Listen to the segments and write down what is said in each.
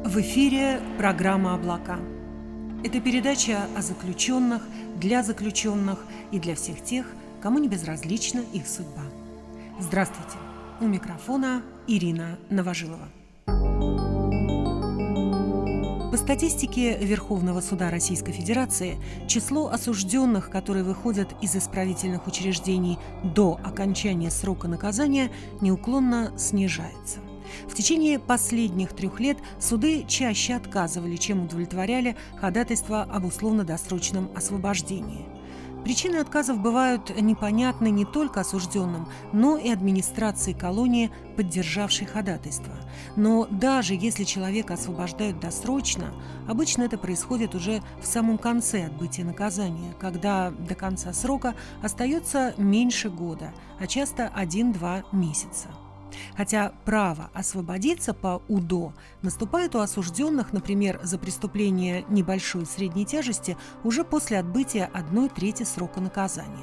В эфире программа «Облака». Это передача о заключенных, для заключенных и для всех тех, кому не безразлична их судьба. Здравствуйте! У микрофона Ирина Новожилова. По статистике Верховного суда Российской Федерации, число осужденных, которые выходят из исправительных учреждений до окончания срока наказания, неуклонно снижается. В течение последних 3 лет суды чаще отказывали, чем удовлетворяли ходатайства об условно-досрочном освобождении. Причины отказов бывают непонятны не только осужденным, но и администрации колонии, поддержавшей ходатайство. Но даже если человека освобождают досрочно, обычно это происходит уже в самом конце отбытия наказания, когда до конца срока остается меньше года, а часто 1-2 месяца. Хотя право освободиться по УДО наступает у осужденных, например, за преступление небольшой и средней тяжести, уже после отбытия 1/3 срока наказания.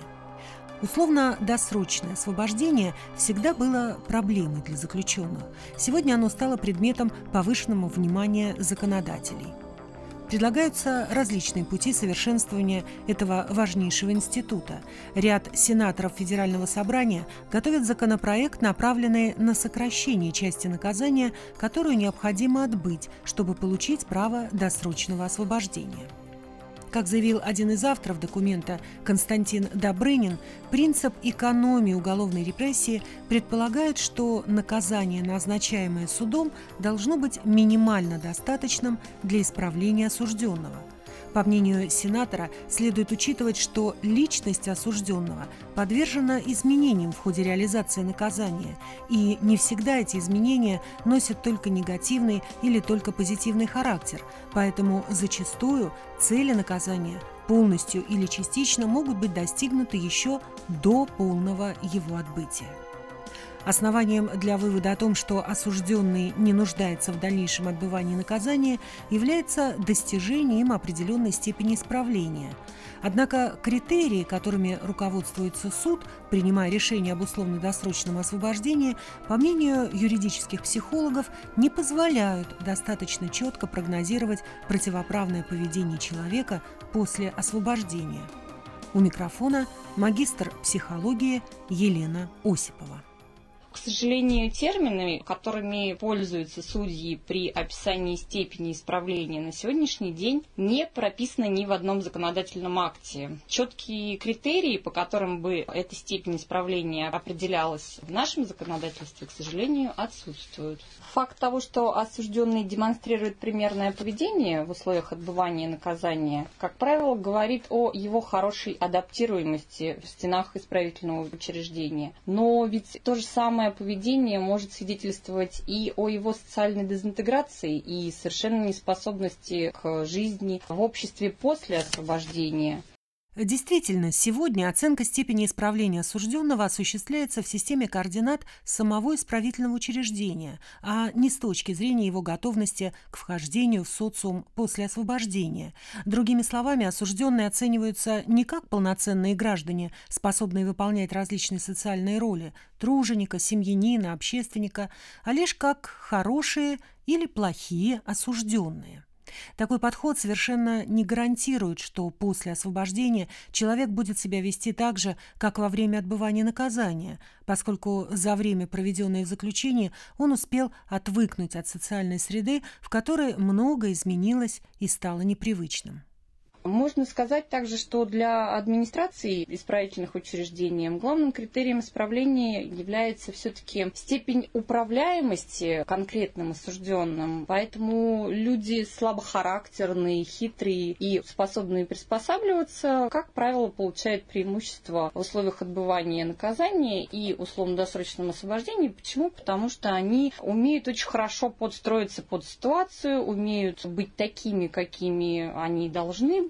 Условно-досрочное освобождение всегда было проблемой для заключенных. Сегодня оно стало предметом повышенного внимания законодателей. Предлагаются различные пути совершенствования этого важнейшего института. Ряд сенаторов Федерального собрания готовят законопроект, направленный на сокращение части наказания, которую необходимо отбыть, чтобы получить право досрочного освобождения. Как заявил один из авторов документа Константин Добрынин, принцип экономии уголовной репрессии предполагает, что наказание, назначаемое судом, должно быть минимально достаточным для исправления осужденного. По мнению сенатора, следует учитывать, что личность осужденного подвержена изменениям в ходе реализации наказания, и не всегда эти изменения носят только негативный или только позитивный характер, поэтому зачастую цели наказания полностью или частично могут быть достигнуты еще до полного его отбытия. Основанием для вывода о том, что осужденный не нуждается в дальнейшем отбывании наказания, является достижение им определенной степени исправления. Однако критерии, которыми руководствуется суд, принимая решение об условно-досрочном освобождении, по мнению юридических психологов, не позволяют достаточно четко прогнозировать противоправное поведение человека после освобождения. У микрофона магистр психологии Елена Осипова. К сожалению, терминами, которыми пользуются судьи при описании степени исправления на сегодняшний день, не прописано ни в одном законодательном акте. Четкие критерии, по которым бы эта степень исправления определялась в нашем законодательстве, к сожалению, отсутствуют. Факт того, что осужденный демонстрирует примерное поведение в условиях отбывания наказания, как правило, говорит о его хорошей адаптируемости в стенах исправительного учреждения. Но ведь то же самое поведение может свидетельствовать и о его социальной дезинтеграции и совершенно неспособности к жизни в обществе после освобождения. Действительно, сегодня оценка степени исправления осужденного осуществляется в системе координат самого исправительного учреждения, а не с точки зрения его готовности к вхождению в социум после освобождения. Другими словами, осужденные оцениваются не как полноценные граждане, способные выполнять различные социальные роли – труженика, семьянина, общественника, а лишь как хорошие или плохие осужденные. Такой подход совершенно не гарантирует, что после освобождения человек будет себя вести так же, как во время отбывания наказания, поскольку за время, проведенное в заключении, он успел отвыкнуть от социальной среды, в которой многое изменилось и стало непривычным. Можно сказать также, что для администрации исправительных учреждений главным критерием исправления является все-таки степень управляемости конкретным осужденным. Поэтому люди слабохарактерные, хитрые и способные приспосабливаться, как правило, получают преимущество в условиях отбывания наказания и условно-досрочном освобождении. Почему? Потому что они умеют очень хорошо подстроиться под ситуацию, умеют быть такими, какими они должны быть,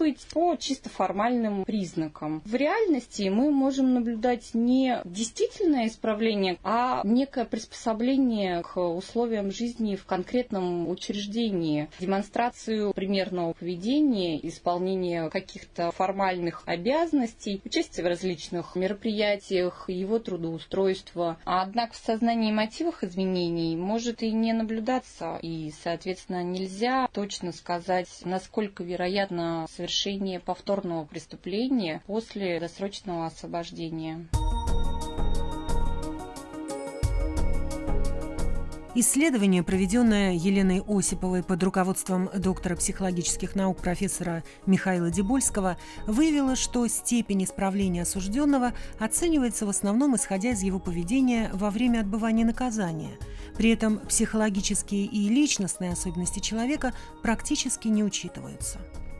быть по чисто формальным признакам. В реальности мы можем наблюдать не действительное исправление, а некое приспособление к условиям жизни в конкретном учреждении, демонстрацию примерного поведения, исполнение каких-то формальных обязанностей, участие в различных мероприятиях, его трудоустройство. Однако в сознании и мотивах изменений может и не наблюдаться, и, соответственно, нельзя точно сказать, насколько вероятно совершение повторного преступления после досрочного освобождения. Исследование, проведенное Еленой Осиповой под руководством доктора психологических наук профессора Михаила Дебольского, выявило, что степень исправления осужденного оценивается в основном исходя из его поведения во время отбывания наказания. При этом психологические и личностные особенности человека практически не учитываются.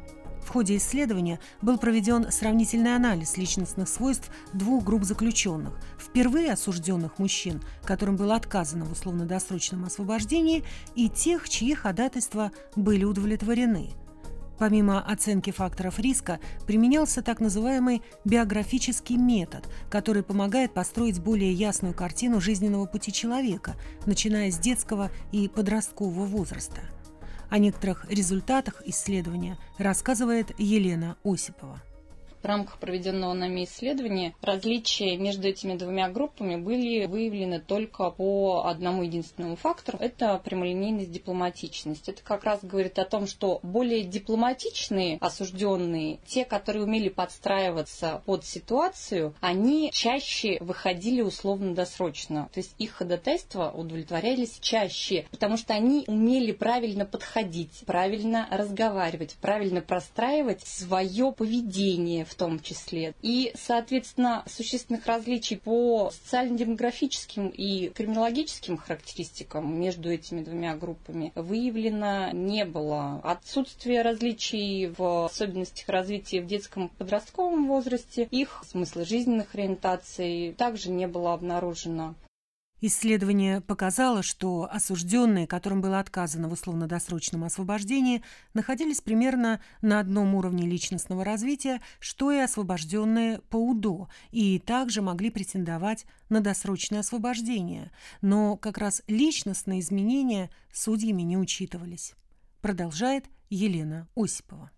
В ходе исследования был проведен сравнительный анализ личностных свойств двух групп заключенных. Впервые осужденных мужчин, которым было отказано в условно-досрочном освобождении, и тех, чьи ходатайства были удовлетворены. Помимо оценки факторов риска, применялся так называемый биографический метод, который помогает построить более ясную картину жизненного пути человека, начиная с детского и подросткового возраста. О некоторых результатах исследования рассказывает Елена Осипова. В рамках проведенного нами исследования различия между этими двумя группами были выявлены только по одному единственному фактору – это прямолинейность, дипломатичность. Это как раз говорит о том, что более дипломатичные осужденные, те, которые умели подстраиваться под ситуацию, они чаще выходили условно-досрочно. То есть их ходатайства удовлетворялись чаще, потому что они умели правильно подходить, правильно разговаривать, правильно простраивать свое поведение в том числе. И, соответственно, существенных различий по социально-демографическим и криминологическим характеристикам между этими двумя группами выявлено не было. Отсутствие различий в особенностях развития в детском и подростковом возрасте, их смысла жизненных ориентаций также не было обнаружено. Исследование показало, что осужденные, которым было отказано в условно-досрочном освобождении, находились примерно на одном уровне личностного развития, что и освобожденные по УДО, и также могли претендовать на досрочное освобождение. Но как раз личностные изменения судьями не учитывались. Продолжает Елена Осипова.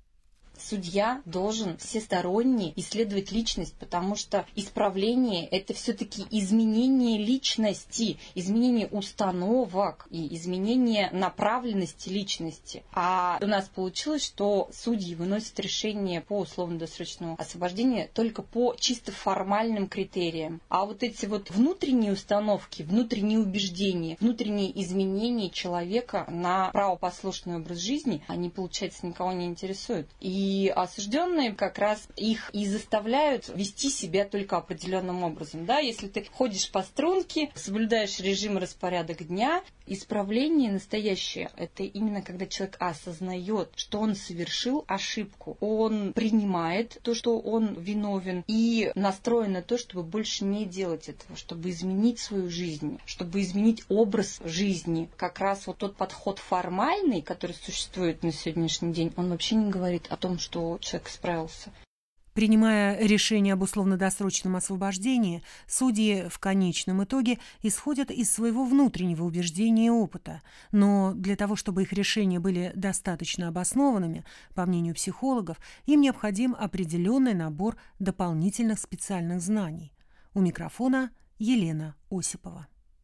Судья должен всесторонне исследовать личность, потому что исправление – это все-таки изменение личности, изменение установок и изменение направленности личности. А у нас получилось, что судьи выносят решение по условно-досрочному освобождению только по чисто формальным критериям. А вот эти вот внутренние установки, внутренние убеждения, внутренние изменения человека на правопослушный образ жизни, они, получается, никого не интересуют. И осужденные как раз их и заставляют вести себя только определенным образом. Да? Если ты ходишь по струнке, соблюдаешь режим и распорядок дня, исправление настоящее – это именно когда человек осознает, что он совершил ошибку, он принимает то, что он виновен, и настроен на то, чтобы больше не делать этого, чтобы изменить свою жизнь, чтобы изменить образ жизни. Как раз вот тот подход формальный, который существует на сегодняшний день, он вообще не говорит о том, что человек справился. Принимая решение об условно-досрочном освобождении, судьи в конечном итоге исходят из своего внутреннего убеждения и опыта. Но для того, чтобы их решения были достаточно обоснованными, по мнению психологов, им необходим определенный набор дополнительных специальных знаний. У микрофона Елена Осипова.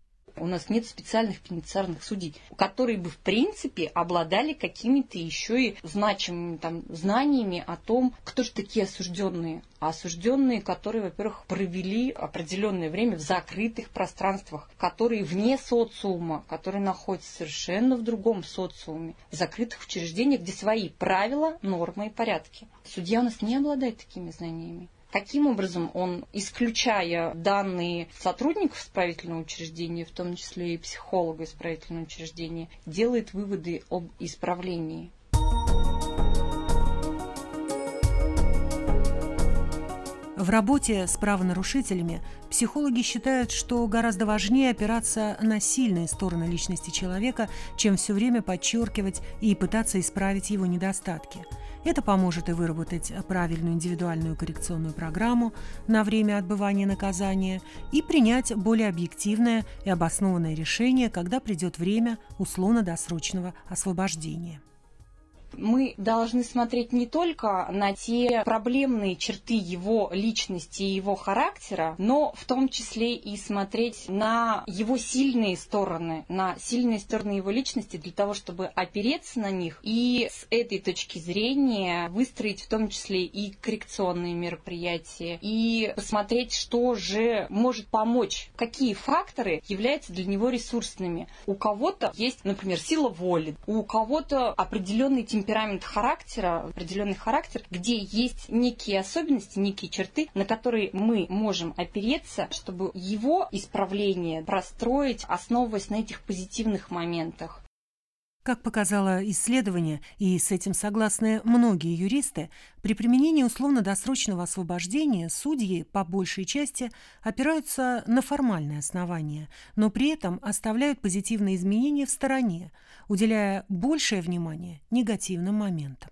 У нас нет специальных пенитенциарных судей, которые бы, в принципе, обладали какими-то еще и значимыми знаниями о том, кто же такие осужденные. А осужденные, которые, во-первых, провели определенное время в закрытых пространствах, которые вне социума, которые находятся совершенно в другом социуме, в закрытых учреждениях, где свои правила, нормы и порядки. Судья у нас не обладает такими знаниями. Каким образом он, исключая данные сотрудников исправительного учреждения, в том числе и психолога исправительного учреждения, делает выводы об исправлении? В работе с правонарушителями психологи считают, что гораздо важнее опираться на сильные стороны личности человека, чем все время подчеркивать и пытаться исправить его недостатки. Это поможет и выработать правильную индивидуальную коррекционную программу на время отбывания наказания и принять более объективное и обоснованное решение, когда придет время условно-досрочного освобождения. Мы должны смотреть не только на те проблемные черты его личности и его характера, но в том числе и смотреть на его сильные стороны его личности для того, чтобы опереться на них и с этой точки зрения выстроить в том числе и коррекционные мероприятия, и посмотреть, что же может помочь, какие факторы являются для него ресурсными. У кого-то есть, например, сила воли, у кого-то определенный темперамент характера, определенный характер, где есть некие особенности, некие черты, на которые мы можем опереться, чтобы его исправление простроить, основываясь на этих позитивных моментах. Как показало исследование, и с этим согласны многие юристы, при применении условно-досрочного освобождения судьи по большей части опираются на формальные основания, но при этом оставляют позитивные изменения в стороне, уделяя большее внимание негативным моментам.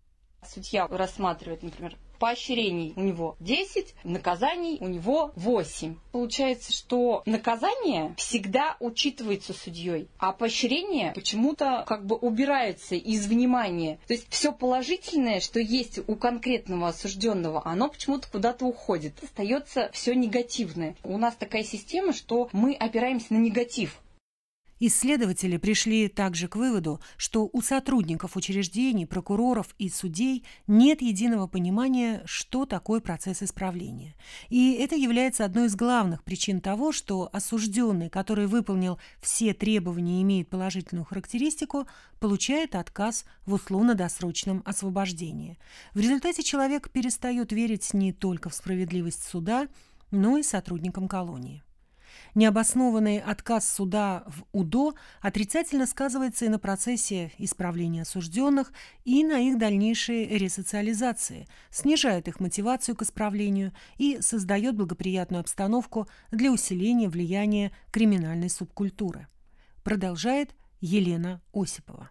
Судья рассматривает, например, поощрений у него 10, наказаний у него 8. Получается, что наказание всегда учитывается судьей, а поощрение почему-то убирается из внимания. То есть все положительное, что есть у конкретного осужденного, оно почему-то куда-то уходит. Остается все негативное. У нас такая система, что мы опираемся на негатив. Исследователи пришли также к выводу, что у сотрудников учреждений, прокуроров и судей нет единого понимания, что такое процесс исправления. И это является одной из главных причин того, что осужденный, который выполнил все требования и имеет положительную характеристику, получает отказ в условно-досрочном освобождении. В результате человек перестает верить не только в справедливость суда, но и сотрудникам колонии. Необоснованный отказ суда в УДО отрицательно сказывается и на процессе исправления осужденных, и на их дальнейшей ресоциализации, снижает их мотивацию к исправлению и создает благоприятную обстановку для усиления влияния криминальной субкультуры. Продолжает Елена Осипова.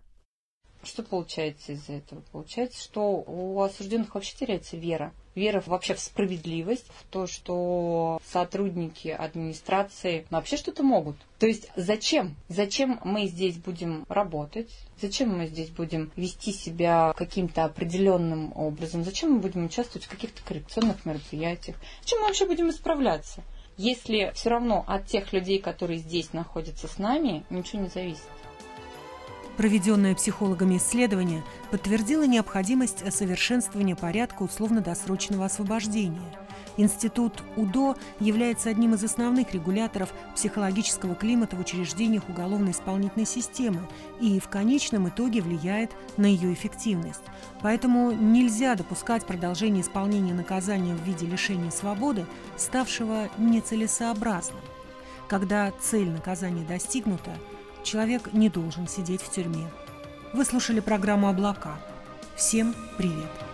Что получается из-за этого? Получается, что у осужденных вообще теряется вера. Вера вообще в справедливость, в то, что сотрудники администрации вообще что-то могут. То есть зачем? Зачем мы здесь будем работать? Зачем мы здесь будем вести себя каким-то определенным образом? Зачем мы будем участвовать в каких-то коррекционных мероприятиях? Зачем мы вообще будем исправляться? Если все равно от тех людей, которые здесь находятся с нами, ничего не зависит. Проведенное психологами исследование подтвердило необходимость совершенствования порядка условно-досрочного освобождения. Институт УДО является одним из основных регуляторов психологического климата в учреждениях уголовно-исполнительной системы и в конечном итоге влияет на ее эффективность. Поэтому нельзя допускать продолжение исполнения наказания в виде лишения свободы, ставшего нецелесообразным. Когда цель наказания достигнута, человек не должен сидеть в тюрьме. Вы слушали программу «Облака». Всем привет!